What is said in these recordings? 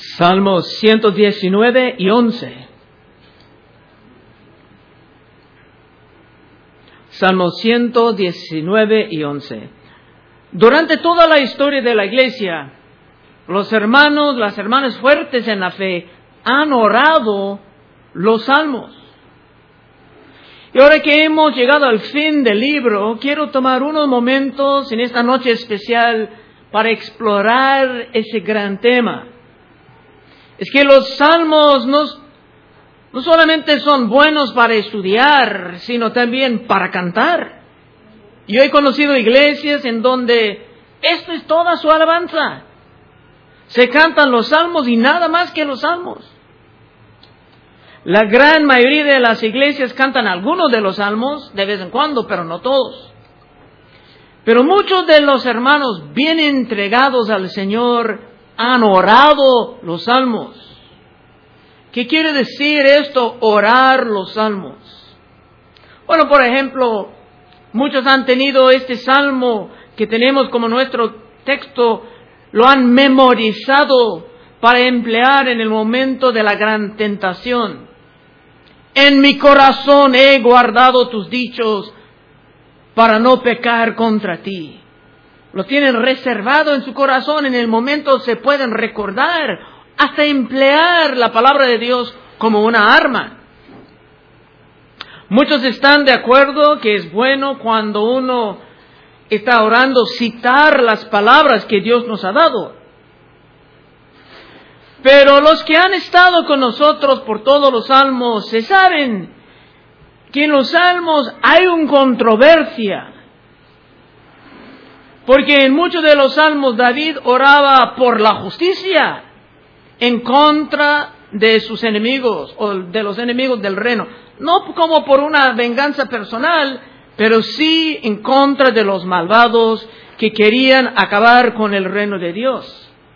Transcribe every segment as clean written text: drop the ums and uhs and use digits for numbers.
Salmos 119 y 11. Salmos 119 y 11. Durante toda la historia de la iglesia, los hermanos, las hermanas fuertes en la fe han orado los salmos. Y ahora que hemos llegado al fin del libro, quiero tomar unos momentos en esta noche especial para explorar ese gran tema. Es que los salmos no solamente son buenos para estudiar, sino también para cantar. Yo he conocido iglesias en donde esto es toda su alabanza. Se cantan los salmos y nada más que los salmos. La gran mayoría de las iglesias cantan algunos de los salmos de vez en cuando, pero no todos. Pero muchos de los hermanos bien entregados al Señor han orado los salmos. ¿Qué quiere decir esto, orar los salmos? Bueno, por ejemplo, muchos han tenido este salmo que tenemos como nuestro texto, lo han memorizado para emplear en el momento de la gran tentación. En mi corazón he guardado tus dichos para no pecar contra ti. Lo tienen reservado en su corazón, en el momento se pueden recordar, hasta emplear la palabra de Dios como una arma. Muchos están de acuerdo que es bueno cuando uno está orando citar las palabras que Dios nos ha dado. Pero los que han estado con nosotros por todos los salmos se saben que en los salmos hay una controversia. Porque en muchos de los salmos David oraba por la justicia en contra de sus enemigos o de los enemigos del reino. No como por una venganza personal, pero sí en contra de los malvados que querían acabar con el reino de Dios.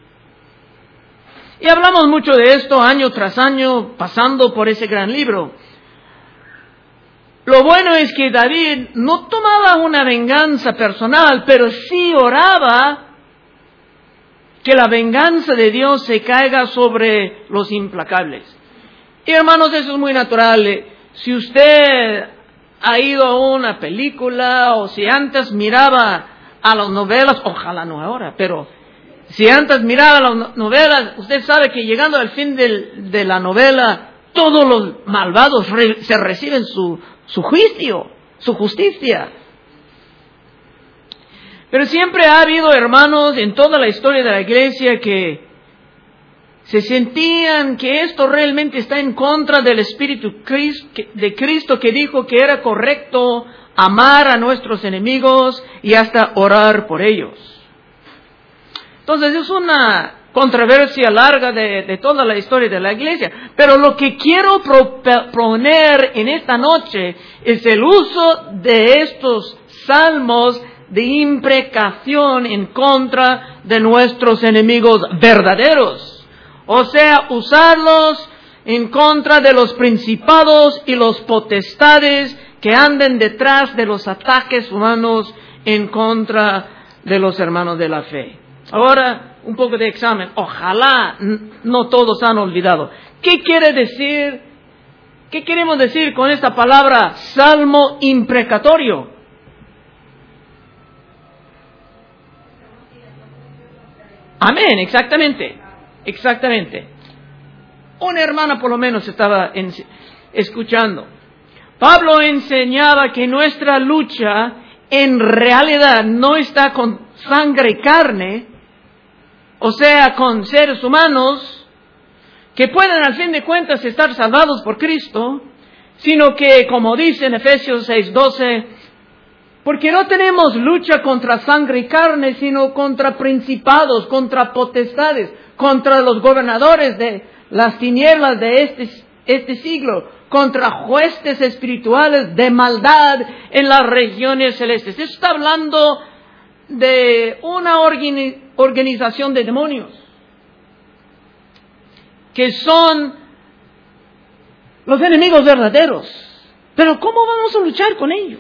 Y hablamos mucho de esto año tras año, pasando por ese gran libro. Lo bueno es que David no tomaba una venganza personal, pero sí oraba que la venganza de Dios se caiga sobre los implacables. Y hermanos, eso es muy natural. Si usted ha ido a una película o si antes miraba a las novelas, ojalá no ahora, pero si antes miraba las novelas, usted sabe que llegando al fin de la novela, todos los malvados se reciben su juicio, su justicia. Pero siempre ha habido hermanos en toda la historia de la iglesia que se sentían que esto realmente está en contra del Espíritu de Cristo, que dijo que era correcto amar a nuestros enemigos y hasta orar por ellos. Entonces es una controversia larga de toda la historia de la iglesia. Pero lo que quiero proponer en esta noche es el uso de estos salmos de imprecación en contra de nuestros enemigos verdaderos. O sea, usarlos en contra de los principados y los potestades que anden detrás de los ataques humanos en contra de los hermanos de la fe. Ahora, un poco de examen. Ojalá no todos han olvidado. ¿Qué quiere decir? ¿Qué queremos decir con esta palabra salmo imprecatorio? Amén, exactamente. Una hermana por lo menos estaba escuchando. Pablo enseñaba que nuestra lucha en realidad no está con sangre y carne, o sea, con seres humanos que pueden al fin de cuentas estar salvados por Cristo, sino que, como dice en Efesios 6:12, porque no tenemos lucha contra sangre y carne, sino contra principados, contra potestades, contra los gobernadores de las tinieblas de este siglo, contra huestes espirituales de maldad en las regiones celestes. Esto está hablando de una organización de demonios, que son los enemigos verdaderos. Pero ¿cómo vamos a luchar con ellos?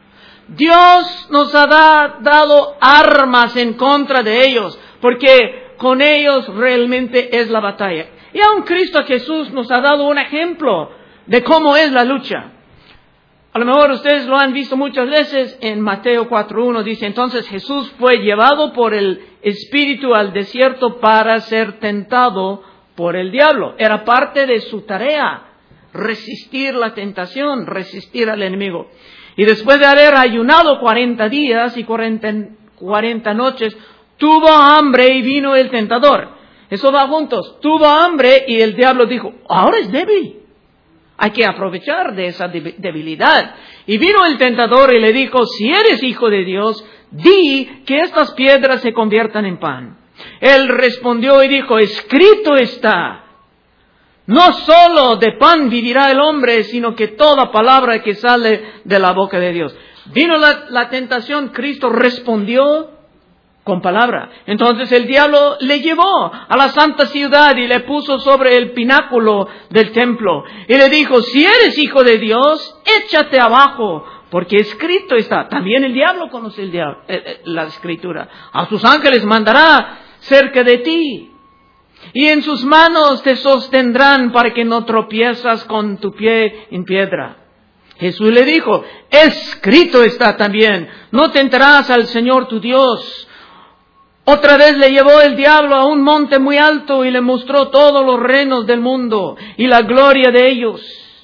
Dios nos ha dado armas en contra de ellos, porque con ellos realmente es la batalla. Y aún Cristo Jesús nos ha dado un ejemplo de cómo es la lucha. A lo mejor ustedes lo han visto muchas veces en Mateo 4:1, dice, entonces Jesús fue llevado por el Espíritu al desierto para ser tentado por el diablo. Era parte de su tarea, resistir la tentación, resistir al enemigo. Y después de haber ayunado 40 días y 40 noches, tuvo hambre y vino el tentador. Eso va juntos. Tuvo hambre y el diablo dijo, ahora es débil. Hay que aprovechar de esa debilidad. Y vino el tentador y le dijo, si eres hijo de Dios, di que estas piedras se conviertan en pan. Él respondió y dijo, escrito está, no solo de pan vivirá el hombre, sino que toda palabra que sale de la boca de Dios. Vino la tentación, Cristo respondió con palabra. Entonces el diablo le llevó a la santa ciudad y le puso sobre el pináculo del templo. Y le dijo, si eres hijo de Dios, échate abajo, porque escrito está. También el diablo conoce la escritura. A sus ángeles mandará cerca de ti, y en sus manos te sostendrán para que no tropiezas con tu pie en piedra. Jesús le dijo, escrito está también, no tentarás al Señor tu Dios. Otra vez le llevó el diablo a un monte muy alto y le mostró todos los reinos del mundo y la gloria de ellos.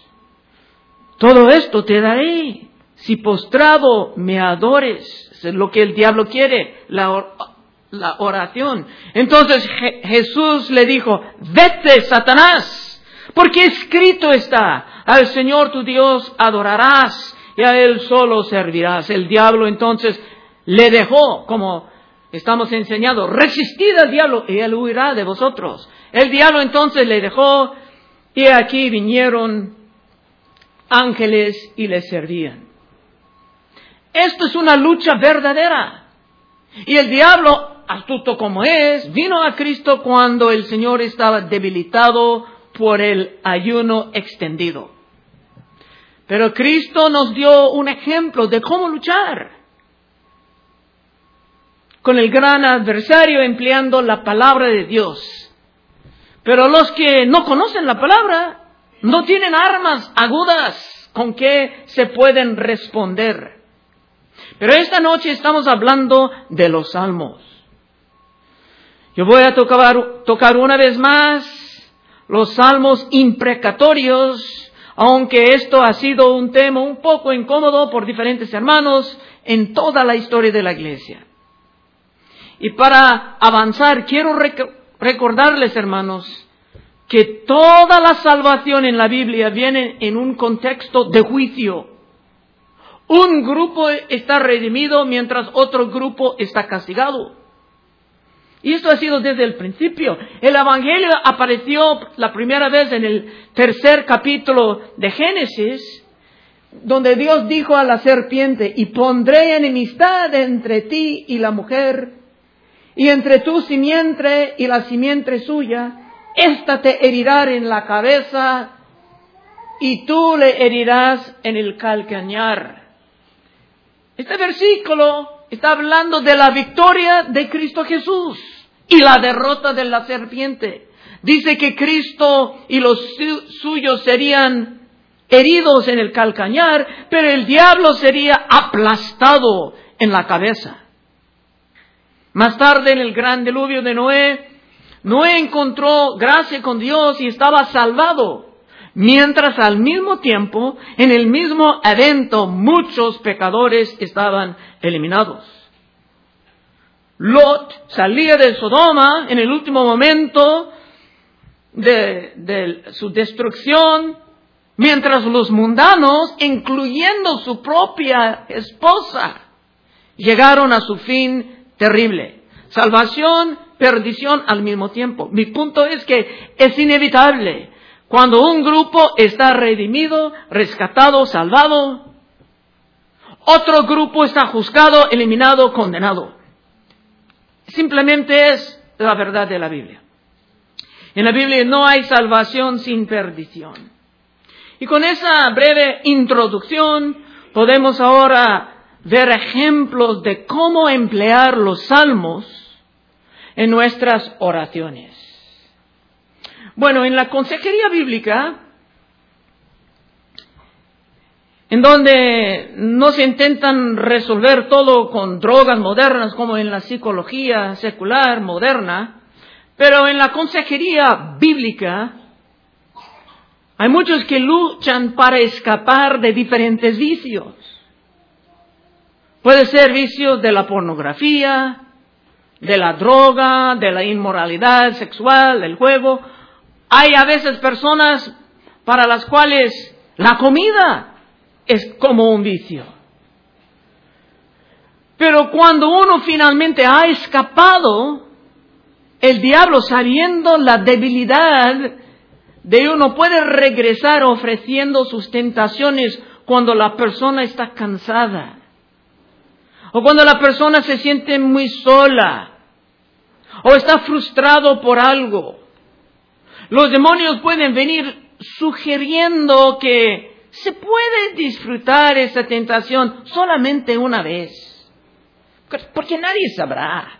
Todo esto te daré si postrado me adores. Es lo que el diablo quiere, la oración. Entonces Jesús le dijo, vete, Satanás, porque escrito está, al Señor tu Dios adorarás y a Él solo servirás. El diablo entonces le dejó, como estamos enseñados, resistid al diablo y Él huirá de vosotros. El diablo entonces le dejó y aquí vinieron ángeles y le servían. Esto es una lucha verdadera. Y el diablo, astuto como es, vino a Cristo cuando el Señor estaba debilitado por el ayuno extendido. Pero Cristo nos dio un ejemplo de cómo luchar con el gran adversario empleando la palabra de Dios. Pero los que no conocen la palabra no tienen armas agudas con que se pueden responder. Pero esta noche estamos hablando de los salmos. Yo voy a tocar una vez más los salmos imprecatorios, aunque esto ha sido un tema un poco incómodo por diferentes hermanos en toda la historia de la iglesia. Y para avanzar, quiero recordarles, hermanos, que toda la salvación en la Biblia viene en un contexto de juicio. Un grupo está redimido mientras otro grupo está castigado. Y esto ha sido desde el principio. El Evangelio apareció la primera vez en el 3 capítulo de Génesis, donde Dios dijo a la serpiente, y pondré enemistad entre ti y la mujer, y entre tu simiente y la simiente suya, ésta te herirá en la cabeza, y tú le herirás en el calcañar. Este versículo está hablando de la victoria de Cristo Jesús y la derrota de la serpiente. Dice que Cristo y los suyos serían heridos en el calcañar, pero el diablo sería aplastado en la cabeza. Más tarde, en el gran diluvio de Noé encontró gracia con Dios y estaba salvado. Mientras al mismo tiempo, en el mismo evento, muchos pecadores estaban eliminados. Lot salía de Sodoma en el último momento de su destrucción, mientras los mundanos, incluyendo su propia esposa, llegaron a su fin terrible. Salvación, perdición al mismo tiempo. Mi punto es que es inevitable. Cuando un grupo está redimido, rescatado, salvado, otro grupo está juzgado, eliminado, condenado. Simplemente es la verdad de la Biblia. En la Biblia no hay salvación sin perdición. Y con esa breve introducción podemos ahora ver ejemplos de cómo emplear los salmos en nuestras oraciones. Bueno, en la consejería bíblica, en donde no se intentan resolver todo con drogas modernas como en la psicología secular moderna, pero en la consejería bíblica hay muchos que luchan para escapar de diferentes vicios. Puede ser vicios de la pornografía, de la droga, de la inmoralidad sexual, del juego. Hay a veces personas para las cuales la comida es como un vicio. Pero cuando uno finalmente ha escapado, el diablo, sabiendo la debilidad de uno, puede regresar ofreciendo sus tentaciones cuando la persona está cansada, o cuando la persona se siente muy sola, o está frustrado por algo. Los demonios pueden venir sugiriendo que se puede disfrutar esa tentación solamente una vez, porque nadie sabrá,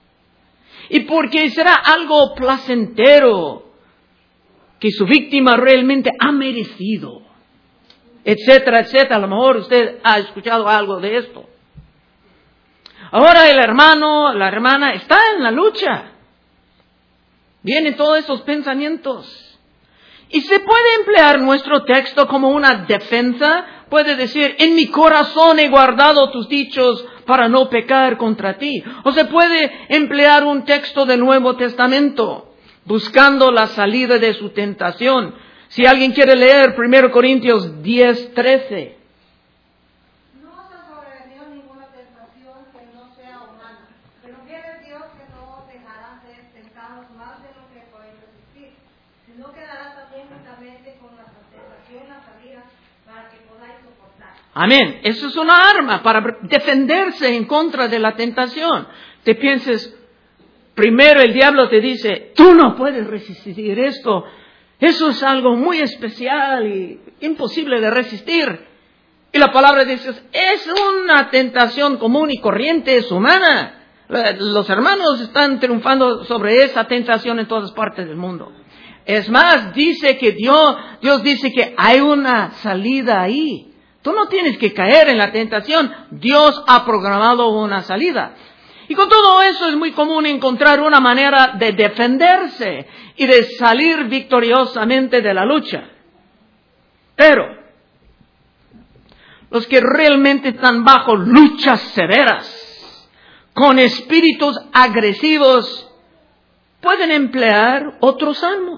y porque será algo placentero que su víctima realmente ha merecido, etcétera, etcétera. A lo mejor usted ha escuchado algo de esto. Ahora el hermano, la hermana está en la lucha. Vienen todos esos pensamientos. Y se puede emplear nuestro texto como una defensa. Puede decir, en mi corazón he guardado tus dichos para no pecar contra ti. O se puede emplear un texto del Nuevo Testamento, buscando la salida de su tentación. Si alguien quiere leer 1 Corintios 10:13. No os ha sobrevenido ninguna tentación que no sea humana, pero quiere Dios que no os dejará ser tentados más de lo que podéis resistir, sino que dará también juntamente con la tentación la salida para que podáis soportar. Amén. Eso es una arma para defenderse en contra de la tentación. Te pienses, primero el diablo te dice, tú no puedes resistir esto. Eso es algo muy especial y imposible de resistir. Y la palabra dice, es una tentación común y corriente, es humana. Los hermanos están triunfando sobre esa tentación en todas partes del mundo. Es más, dice que Dios dice que hay una salida ahí. Tú no tienes que caer en la tentación. Dios ha programado una salida. Y con todo eso es muy común encontrar una manera de defenderse y de salir victoriosamente de la lucha. Pero los que realmente están bajo luchas severas, con espíritus agresivos, pueden emplear otros salmos.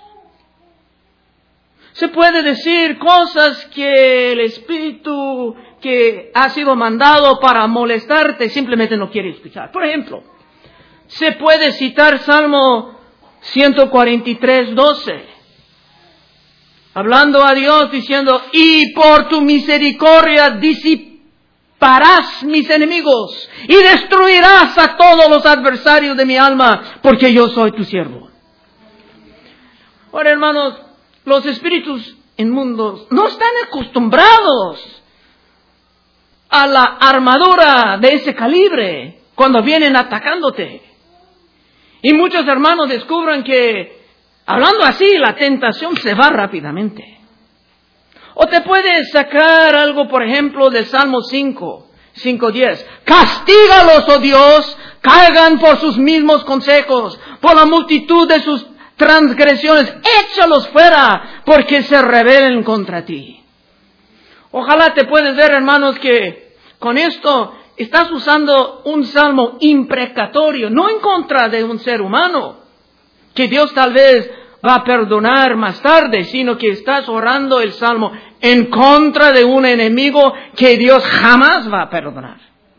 Se puede decir cosas que el espíritu que ha sido mandado para molestarte simplemente no quiere escuchar. Por ejemplo, se puede citar Salmo 143:12, hablando a Dios diciendo, y por tu misericordia disiparás mis enemigos y destruirás a todos los adversarios de mi alma, porque yo soy tu siervo. Ahora, hermanos, los espíritus inmundos no están acostumbrados a la armadura de ese calibre cuando vienen atacándote. Y muchos hermanos descubren que, hablando así, la tentación se va rápidamente. O te puedes sacar algo, por ejemplo, del Salmo 5:10. Castígalos, oh Dios, caigan por sus mismos consejos, por la multitud de sus transgresiones, échalos fuera, porque se rebelen contra ti. Ojalá te puedes ver, hermanos, que con esto estás usando un salmo imprecatorio, no en contra de un ser humano, que Dios tal vez va a perdonar más tarde, sino que estás orando el salmo en contra de un enemigo que Dios jamás va a perdonar.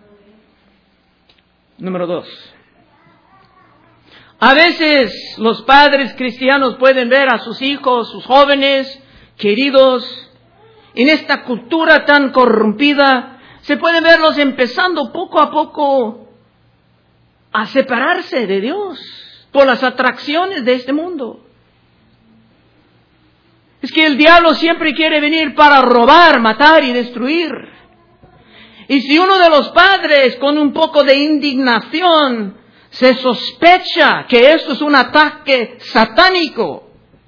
Número 2. A veces los padres cristianos pueden ver a sus hijos, sus jóvenes, queridos, en esta cultura tan corrompida, se pueden verlos empezando poco a poco a separarse de Dios por las atracciones de este mundo. Es que el diablo siempre quiere venir para robar, matar y destruir. Y si uno de los padres con un poco de indignación Se sospecha que esto es un ataque satánico.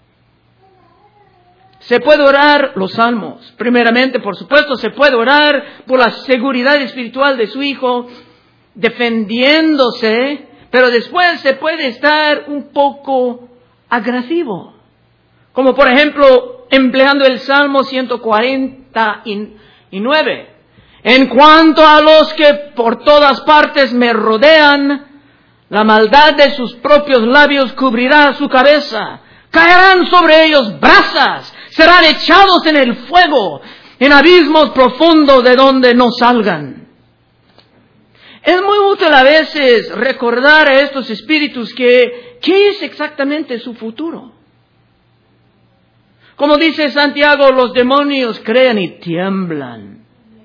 Se puede orar los salmos. Primeramente, por supuesto, se puede orar por la seguridad espiritual de su hijo, defendiéndose, pero después se puede estar un poco agresivo. Como por ejemplo, empleando el Salmo 149. En cuanto a los que por todas partes me rodean, la maldad de sus propios labios cubrirá su cabeza. Caerán sobre ellos brasas, serán echados en el fuego, en abismos profundos de donde no salgan. Es muy útil a veces recordar a estos espíritus qué es exactamente su futuro. Como dice Santiago, los demonios creen y tiemblan.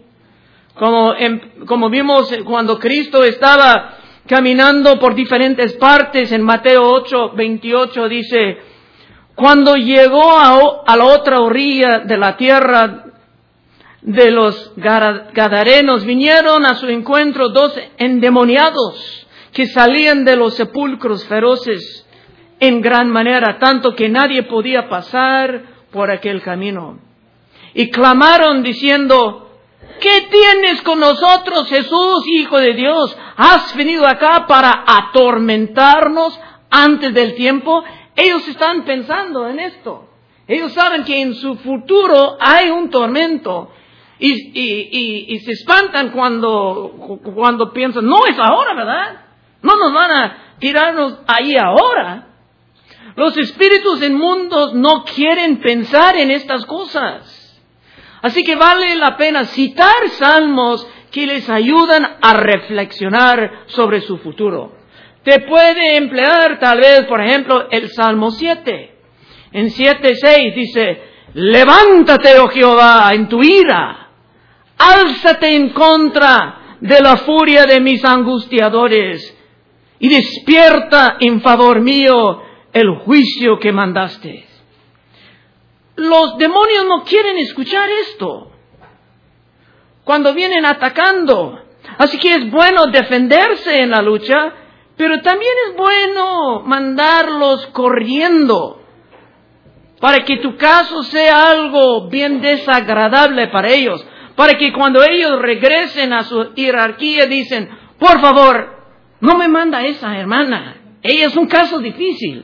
Como vimos cuando Cristo estaba caminando por diferentes partes en Mateo 8:28, dice: cuando llegó a la otra orilla de la tierra de los Gadarenos, vinieron a su encuentro 2 endemoniados que salían de los sepulcros feroces en gran manera, tanto que nadie podía pasar por aquel camino. Y clamaron diciendo: ¿qué tienes con nosotros, Jesús, Hijo de Dios? ¿Has venido acá para atormentarnos antes del tiempo? Ellos están pensando en esto. Ellos saben que en su futuro hay un tormento. Y se espantan cuando piensan: no es ahora, ¿verdad? No nos van a tirarnos ahí ahora. Los espíritus inmundos no quieren pensar en estas cosas. Así que vale la pena citar salmos que les ayudan a reflexionar sobre su futuro. Te puede emplear tal vez, por ejemplo, el Salmo 7. En 7:6 dice: levántate, oh Jehová, en tu ira. Álzate en contra de la furia de mis angustiadores. Y despierta en favor mío el juicio que mandaste. Los demonios no quieren escuchar esto cuando vienen atacando. Así que es bueno defenderse en la lucha, pero también es bueno mandarlos corriendo para que tu caso sea algo bien desagradable para ellos, para que cuando ellos regresen a su jerarquía dicen: por favor, no me manda esa hermana, ella es un caso difícil.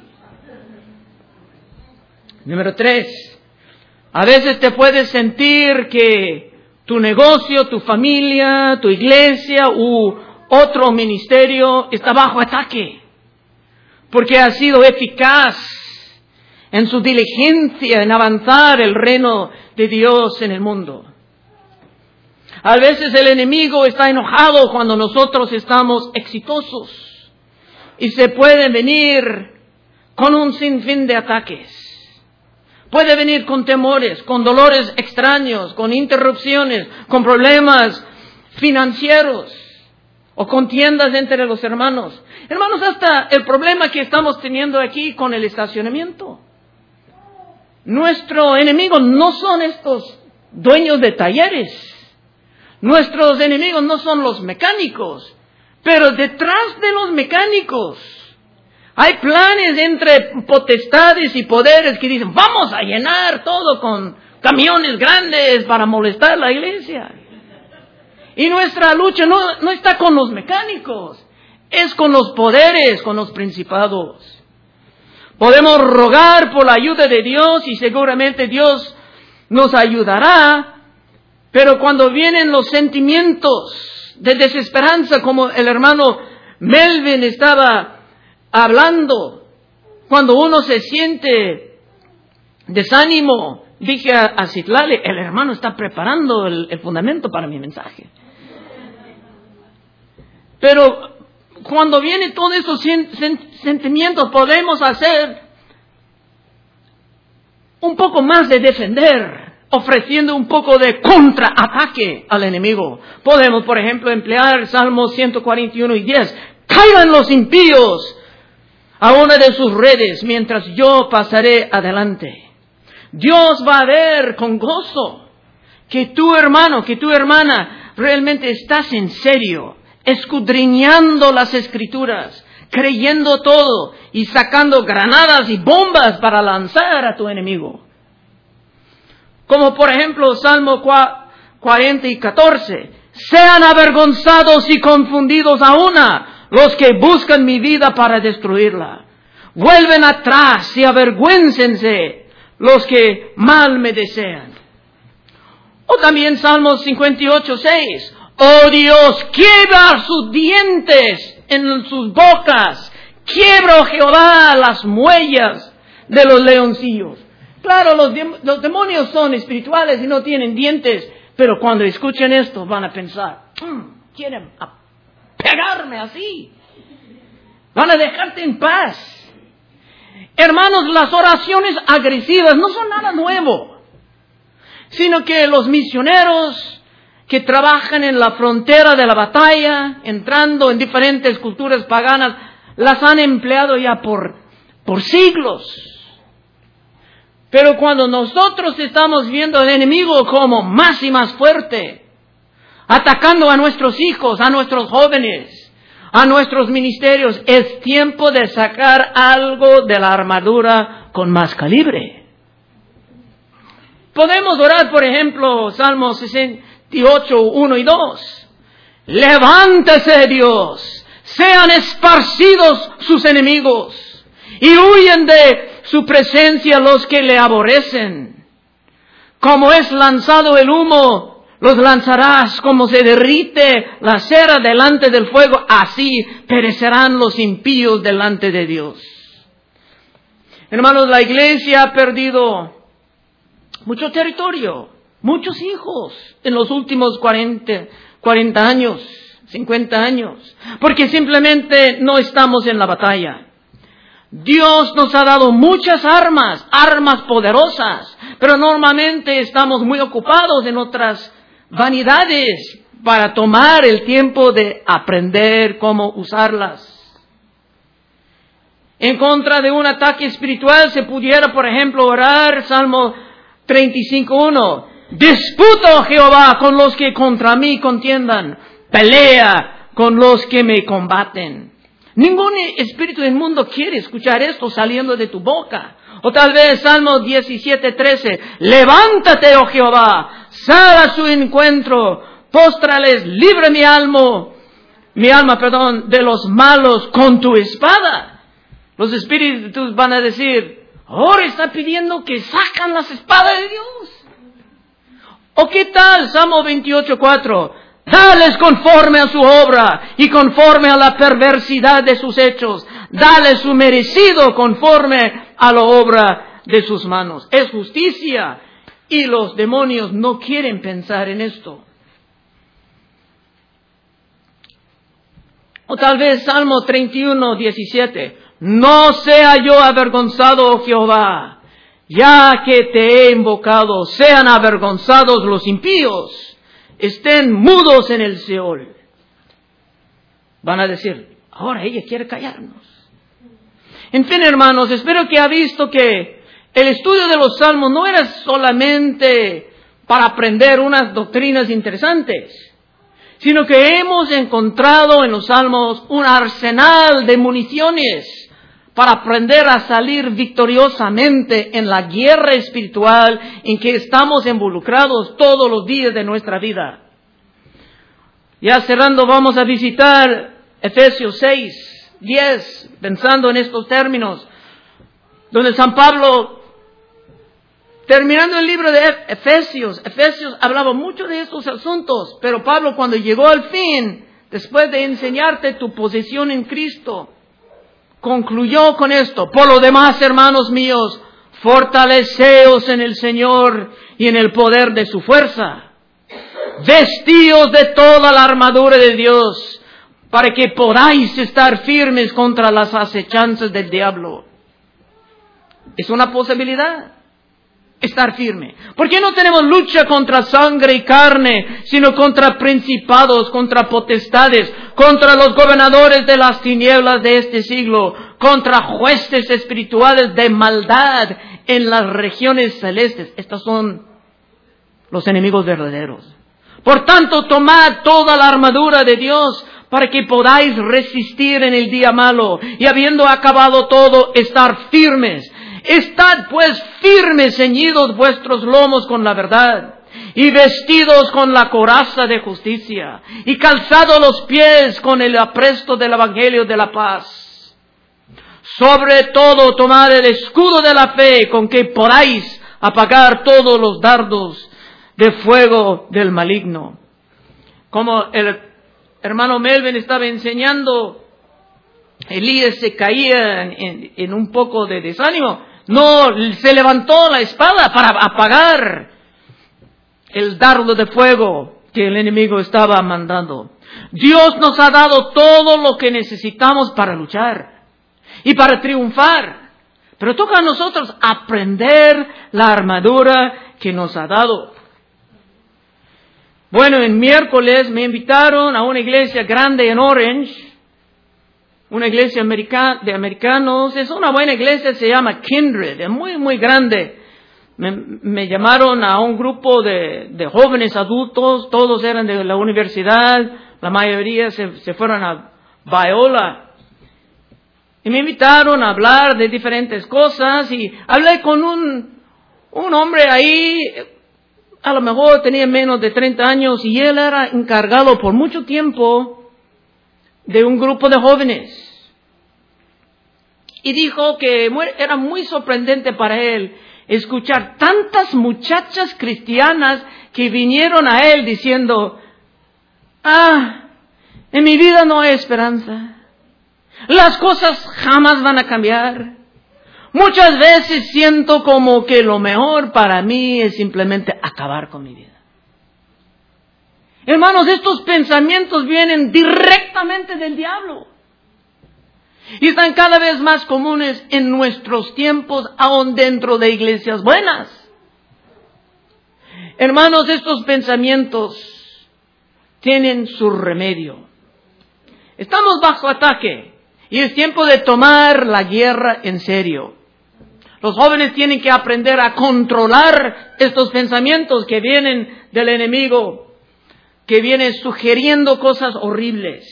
Número 3. A veces te puedes sentir que tu negocio, tu familia, tu iglesia u otro ministerio está bajo ataque, porque ha sido eficaz en su diligencia en avanzar el reino de Dios en el mundo. A veces el enemigo está enojado cuando nosotros estamos exitosos y se puede venir con un sinfín de ataques. Puede venir con temores, con dolores extraños, con interrupciones, con problemas financieros o contiendas entre los hermanos. Hermanos, hasta el problema que estamos teniendo aquí con el estacionamiento. Nuestro enemigo no son estos dueños de talleres. Nuestros enemigos no son los mecánicos. Pero detrás de los mecánicos hay planes entre potestades y poderes que dicen: vamos a llenar todo con camiones grandes para molestar a la iglesia. Y nuestra lucha no está con los mecánicos, es con los poderes, con los principados. Podemos rogar por la ayuda de Dios y seguramente Dios nos ayudará, pero cuando vienen los sentimientos de desesperanza, como el hermano Melvin estaba hablando, cuando uno se siente desánimo, dije a Citlali: el hermano está preparando el fundamento para mi mensaje. Pero cuando vienen todos esos sentimientos, podemos hacer un poco más de defender, ofreciendo un poco de contraataque al enemigo. Podemos, por ejemplo, emplear el Salmo 141:10. Caigan los impíos a una de sus redes, mientras yo pasaré adelante. Dios va a ver con gozo que tu hermano, que tu hermana realmente estás en serio, escudriñando las Escrituras, creyendo todo y sacando granadas y bombas para lanzar a tu enemigo. Como por ejemplo Salmo 40 y 14. Sean avergonzados y confundidos a una los que buscan mi vida para destruirla. Vuelven atrás y avergüéncense los que mal me desean. O también Salmos 58, 6. Oh Dios, quiebra sus dientes en sus bocas. Quiebra, oh Jehová, las muellas de los leoncillos. Claro, los demonios son espirituales y no tienen dientes, pero cuando escuchen esto van a pensar, quieren pegarme así. Van a dejarte en paz. Hermanos, las oraciones agresivas no son nada nuevo, sino que los misioneros que trabajan en la frontera de la batalla, entrando en diferentes culturas paganas, las han empleado ya por siglos. Pero cuando nosotros estamos viendo al enemigo como más y más fuerte, atacando a nuestros hijos, a nuestros jóvenes, a nuestros ministerios, es tiempo de sacar algo de la armadura con más calibre. Podemos orar, por ejemplo, Salmo 68, 1 y 2. Levántese, Dios, sean esparcidos sus enemigos y huyen de su presencia los que le aborrecen. Como es lanzado el humo, los lanzarás, como se derrite la cera delante del fuego, así perecerán los impíos delante de Dios. Hermanos, la iglesia ha perdido mucho territorio, muchos hijos en los últimos 40 años, 50 años, porque simplemente no estamos en la batalla. Dios nos ha dado muchas armas poderosas, pero normalmente estamos muy ocupados en otras vanidades para tomar el tiempo de aprender cómo usarlas. En contra de un ataque espiritual se pudiera, por ejemplo, orar Salmo 35:1. Disputo, Jehová, con los que contra mí contiendan, pelea con los que me combaten. Ningún espíritu del mundo quiere escuchar esto saliendo de tu boca. O tal vez Salmo 17:13. Levántate, oh Jehová, sal a su encuentro, póstrales, libre mi alma, de los malos con tu espada. Los espíritus van a decir, ahora está pidiendo que sacan las espadas de Dios. ¿O qué tal Salmo 28:4? Dales conforme a su obra y conforme a la perversidad de sus hechos. Dale su merecido conforme a la obra de sus manos. Es justicia y los demonios no quieren pensar en esto. O tal vez Salmo 31:17. No sea yo avergonzado, oh Jehová, ya que te he invocado. Sean avergonzados los impíos. Estén mudos en el Seol. Van a decir, ahora ella quiere callarnos. En fin, hermanos, espero que ha visto que el estudio de los salmos no era solamente para aprender unas doctrinas interesantes, sino que hemos encontrado en los salmos un arsenal de municiones para aprender a salir victoriosamente en la guerra espiritual en que estamos involucrados todos los días de nuestra vida. Ya cerrando, vamos a visitar Efesios 6:10, pensando en estos términos, donde San Pablo, terminando el libro de Efesios hablaba mucho de estos asuntos, pero Pablo, cuando llegó al fin, después de enseñarte tu posición en Cristo, concluyó con esto: por lo demás, hermanos míos, fortaleceos en el Señor y en el poder de su fuerza. Vestíos de toda la armadura de Dios, para que podáis estar firmes contra las acechanzas del diablo. Es una posibilidad, estar firme. ¿Por qué no tenemos lucha contra sangre y carne, sino contra principados, contra potestades, contra los gobernadores de las tinieblas de este siglo, contra jueces espirituales de maldad en las regiones celestes? Estos son los enemigos verdaderos. Por tanto, tomad toda la armadura de Dios para que podáis resistir en el día malo, y habiendo acabado todo, estar firmes. Estad pues firmes, ceñidos vuestros lomos con la verdad, y vestidos con la coraza de justicia, y calzados los pies con el apresto del evangelio de la paz. Sobre todo tomad el escudo de la fe, con que podáis apagar todos los dardos de fuego del maligno. Como el hermano Melvin estaba enseñando, Elías se caía en un poco de desánimo. No, se levantó la espada para apagar el dardo de fuego que el enemigo estaba mandando. Dios nos ha dado todo lo que necesitamos para luchar y para triunfar. Pero toca a nosotros aprender la armadura que nos ha dado. Bueno, en miércoles me invitaron a una iglesia grande en Orange, una iglesia de americanos. Es una buena iglesia, se llama Kindred, es muy, muy grande. Me llamaron a un grupo de jóvenes adultos, todos eran de la universidad, la mayoría se fueron a Biola. Y me invitaron a hablar de diferentes cosas, y hablé con un hombre ahí, a lo mejor tenía menos de 30 años, y él era encargado por mucho tiempo de un grupo de jóvenes. Y dijo que era muy sorprendente para él escuchar tantas muchachas cristianas que vinieron a él diciendo: en mi vida no hay esperanza. Las cosas jamás van a cambiar. Muchas veces siento como que lo mejor para mí es simplemente acabar con mi vida. Hermanos, estos pensamientos vienen directamente del diablo. Y están cada vez más comunes en nuestros tiempos, aún dentro de iglesias buenas. Hermanos, estos pensamientos tienen su remedio. Estamos bajo ataque. Y es tiempo de tomar la guerra en serio. Los jóvenes tienen que aprender a controlar estos pensamientos que vienen del enemigo, que viene sugiriendo cosas horribles.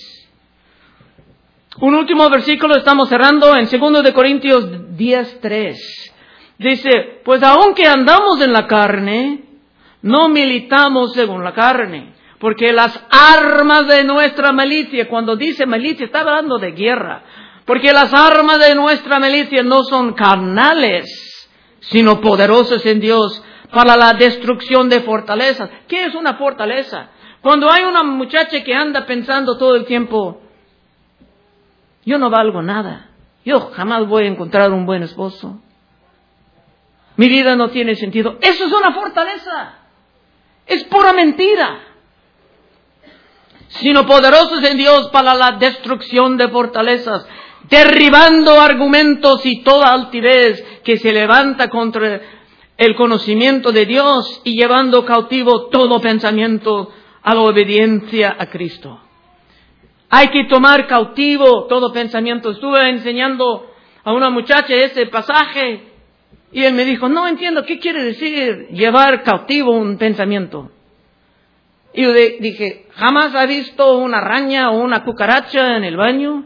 Un último versículo, estamos cerrando en 2 de Corintios 10:3. Dice: pues aunque andamos en la carne, no militamos según la carne. Porque las armas de nuestra milicia, cuando dice milicia, está hablando de guerra. Porque las armas de nuestra milicia no son carnales, sino poderosas en Dios para la destrucción de fortalezas. ¿Qué es una fortaleza? Cuando hay una muchacha que anda pensando todo el tiempo: yo no valgo nada, yo jamás voy a encontrar un buen esposo, mi vida no tiene sentido. Eso es una fortaleza. Es pura mentira. Sino poderosos en Dios para la destrucción de fortalezas, derribando argumentos y toda altivez que se levanta contra el conocimiento de Dios, y llevando cautivo todo pensamiento a la obediencia a Cristo. Hay que tomar cautivo todo pensamiento. Estuve enseñando a una muchacha ese pasaje y él me dijo: no entiendo, ¿qué quiere decir llevar cautivo un pensamiento? Y yo dije: ¿jamás ha visto una araña o una cucaracha en el baño?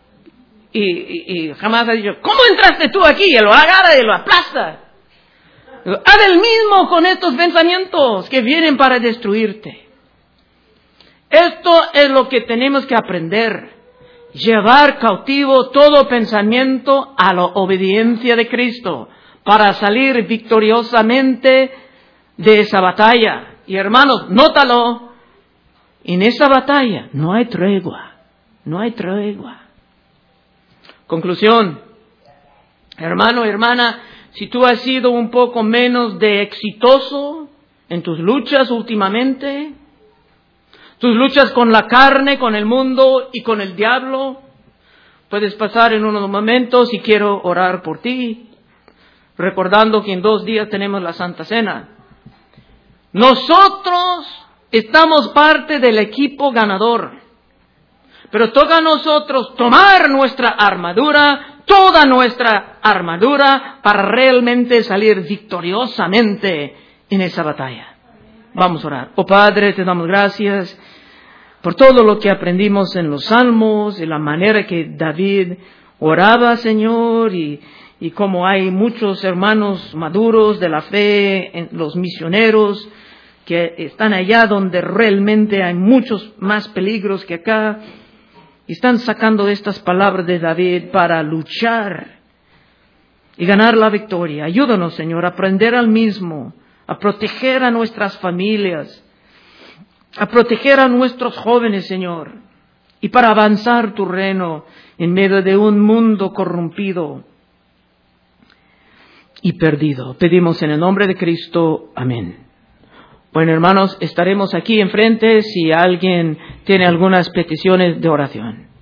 Y jamás ha dicho: ¿cómo entraste tú aquí? Y lo agarra y lo aplasta. Haz el mismo con estos pensamientos que vienen para destruirte. Esto es lo que tenemos que aprender. Llevar cautivo todo pensamiento a la obediencia de Cristo para salir victoriosamente de esa batalla. Y hermanos, nótalo, en esa batalla no hay tregua, no hay tregua. Conclusión, hermano, hermana, si tú has sido un poco menos de exitoso en tus luchas últimamente, tus luchas con la carne, con el mundo y con el diablo, puedes pasar en unos momentos y quiero orar por ti, recordando que en 2 días tenemos la Santa Cena. Nosotros estamos parte del equipo ganador, pero toca a nosotros tomar nuestra armadura, toda nuestra armadura, para realmente salir victoriosamente en esa batalla. Vamos a orar. Oh Padre, te damos gracias por todo lo que aprendimos en los Salmos y la manera que David oraba, Señor, y como hay muchos hermanos maduros de la fe, los misioneros, que están allá donde realmente hay muchos más peligros que acá, y están sacando estas palabras de David para luchar y ganar la victoria. Ayúdanos, Señor, a aprender al mismo, a proteger a nuestras familias, a proteger a nuestros jóvenes, Señor, y para avanzar tu reino en medio de un mundo corrompido y perdido. Pedimos en el nombre de Cristo. Amén. Bueno, hermanos, estaremos aquí enfrente si alguien tiene algunas peticiones de oración.